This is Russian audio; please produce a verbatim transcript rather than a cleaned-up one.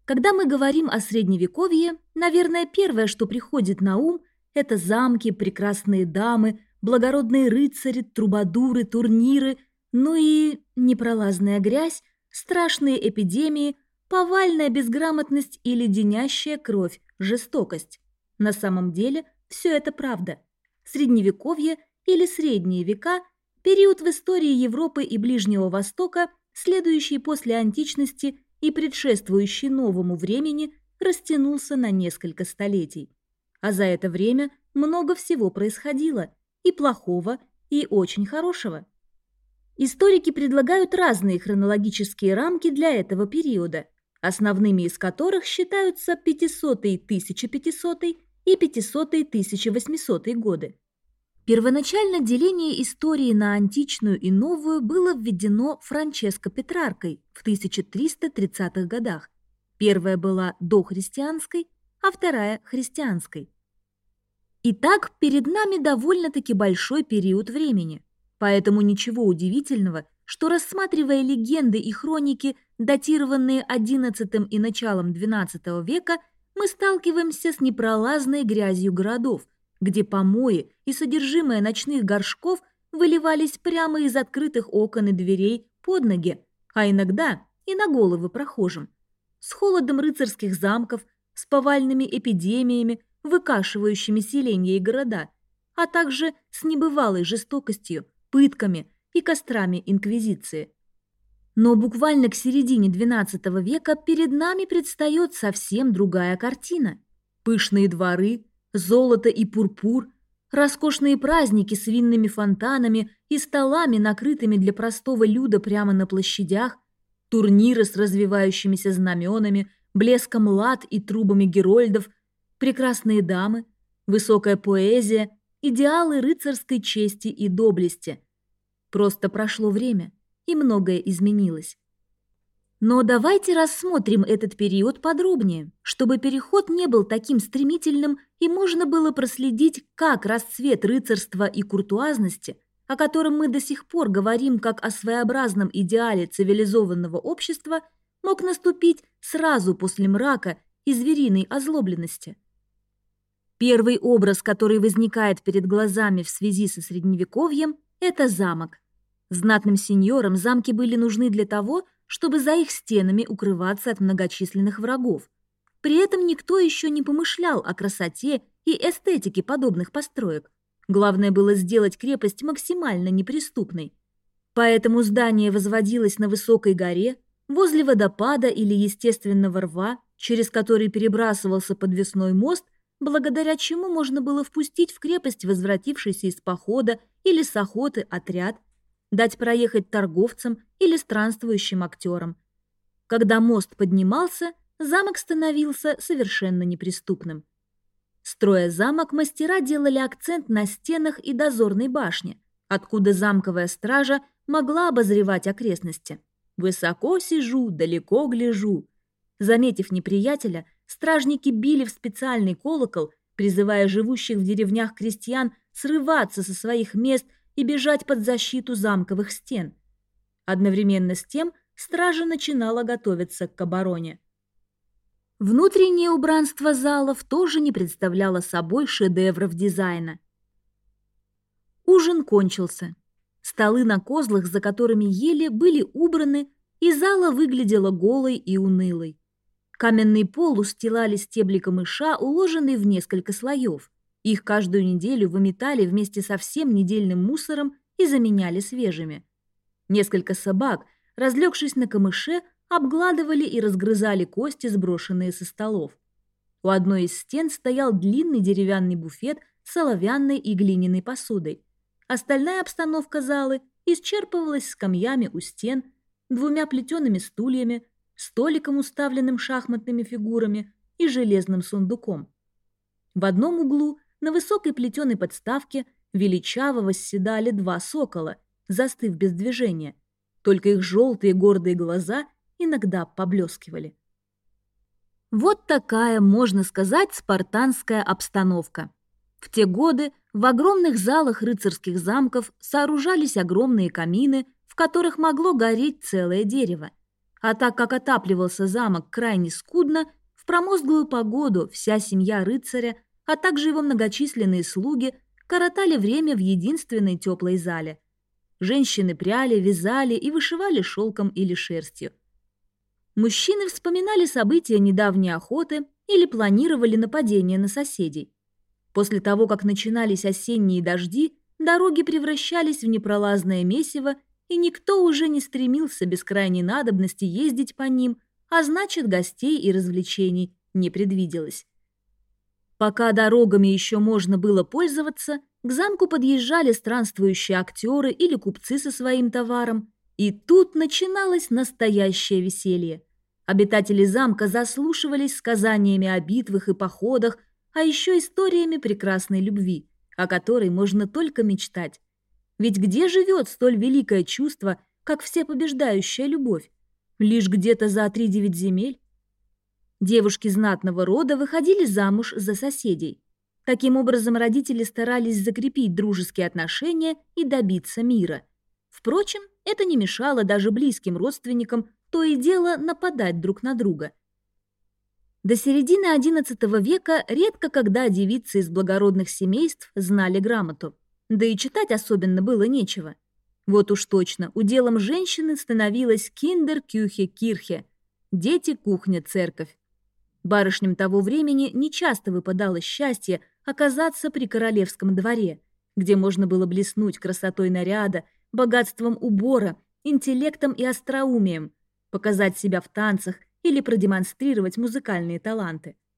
Когда мы говорим о Средневековье, наверное, первое, что приходит на ум, это замки, прекрасные дамы, благородные рыцари, трубадуры, турниры, ну и непролазная грязь, страшные эпидемии, повальная безграмотность и леденящая кровь, жестокость. На самом деле все это правда. Средневековье или Средние века – период в истории Европы и Ближнего Востока, следующий после античности и предшествующий новому времени, растянулся на несколько столетий. А за это время много всего происходило, и плохого, и очень хорошего. Историки предлагают разные хронологические рамки для этого периода, основными из которых считаются пятисотый — тысяча пятисотый и пятисотый — тысяча восьмисотый годы. Первоначально деление истории на античную и новую было введено Франческо Петраркой в тысяча триста тридцатых годах. Первая была дохристианской, а вторая – христианской. Итак, перед нами довольно-таки большой период времени, поэтому ничего удивительного, что, рассматривая легенды и хроники, датированные одиннадцатым и началом двенадцатого века, мы сталкиваемся с непролазной грязью городов, где помои и содержимое ночных горшков выливались прямо из открытых окон и дверей под ноги, а иногда и на головы прохожим, с холодом рыцарских замков, с повальными эпидемиями, выкашивающими селения и города, а также с небывалой жестокостью, пытками и кострами инквизиции. Но буквально к середине двенадцатого века перед нами предстает совсем другая картина. Пышные дворы, золото и пурпур, роскошные праздники с винными фонтанами и столами, накрытыми для простого люда прямо на площадях, турниры с развивающимися знаменами, блеском лад и трубами герольдов, прекрасные дамы, высокая поэзия, идеалы рыцарской чести и доблести. Просто прошло время, и многое изменилось. Но давайте рассмотрим этот период подробнее, чтобы переход не был таким стремительным и можно было проследить, как расцвет рыцарства и куртуазности, о котором мы до сих пор говорим как о своеобразном идеале цивилизованного общества, мог наступить сразу после мрака и звериной озлобленности. Первый образ, который возникает перед глазами в связи со Средневековьем, это замок. Знатным сеньорам замки были нужны для того, чтобы за их стенами укрываться от многочисленных врагов. При этом никто еще не помышлял о красоте и эстетике подобных построек. Главное было сделать крепость максимально неприступной. Поэтому здание возводилось на высокой горе, возле водопада или естественного рва, через который перебрасывался подвесной мост, благодаря чему можно было впустить в крепость возвратившийся из похода или с охоты отряд, дать проехать торговцам или странствующим актерам. Когда мост поднимался, замок становился совершенно неприступным. Строя замок, мастера делали акцент на стенах и дозорной башне, откуда замковая стража могла обозревать окрестности. «Высоко сижу, далеко гляжу». Заметив неприятеля, стражники били в специальный колокол, призывая живущих в деревнях крестьян срываться со своих мест и бежать под защиту замковых стен. Одновременно с тем стража начинала готовиться к обороне. Внутреннее убранство залов тоже не представляло собой шедевров дизайна. Ужин кончился. Столы на козлах, за которыми ели, были убраны, и зала выглядела голой и унылой. Каменный пол устилали стебли камыша, уложенные в несколько слоев. Их каждую неделю выметали вместе со всем недельным мусором и заменяли свежими. Несколько собак, разлегшись на камыше, обгладывали и разгрызали кости, сброшенные со столов. У одной из стен стоял длинный деревянный буфет с оловянной и глиняной посудой. Остальная обстановка залы исчерпывалась скамьями у стен, двумя плетеными стульями, столиком, уставленным шахматными фигурами, и железным сундуком. В одном углу на высокой плетеной подставке величаво восседали два сокола, застыв без движения. Только их желтые гордые глаза иногда поблескивали. Вот такая, можно сказать, спартанская обстановка. В те годы в огромных залах рыцарских замков сооружались огромные камины, в которых могло гореть целое дерево. А так как отапливался замок крайне скудно, в промозглую погоду вся семья рыцаря, а также его многочисленные слуги, коротали время в единственной теплой зале. Женщины пряли, вязали и вышивали шелком или шерстью. Мужчины вспоминали события недавней охоты или планировали нападение на соседей. После того, как начинались осенние дожди, дороги превращались в непролазное месиво, и никто уже не стремился без крайней надобности ездить по ним, а значит, гостей и развлечений не предвиделось. Пока дорогами еще можно было пользоваться, к замку подъезжали странствующие актеры или купцы со своим товаром, и тут начиналось настоящее веселье. Обитатели замка заслушивались сказаниями о битвах и походах, а еще историями прекрасной любви, о которой можно только мечтать. Ведь где живет столь великое чувство, как всепобеждающая любовь? Лишь где-то за тридевять земель? Девушки знатного рода выходили замуж за соседей. Таким образом, родители старались закрепить дружеские отношения и добиться мира. Впрочем, это не мешало даже близким родственникам то и дело нападать друг на друга. До середины одиннадцатого века редко когда девицы из благородных семейств знали грамоту. Да и читать особенно было нечего. Вот уж точно, уделом женщины становилась киндер-кюхе-кирхе – дети, кухня, церковь. Барышням того времени нечасто выпадало счастье оказаться при королевском дворе, где можно было блеснуть красотой наряда, богатством убора, интеллектом и остроумием, показать себя в танцах или продемонстрировать музыкальные таланты.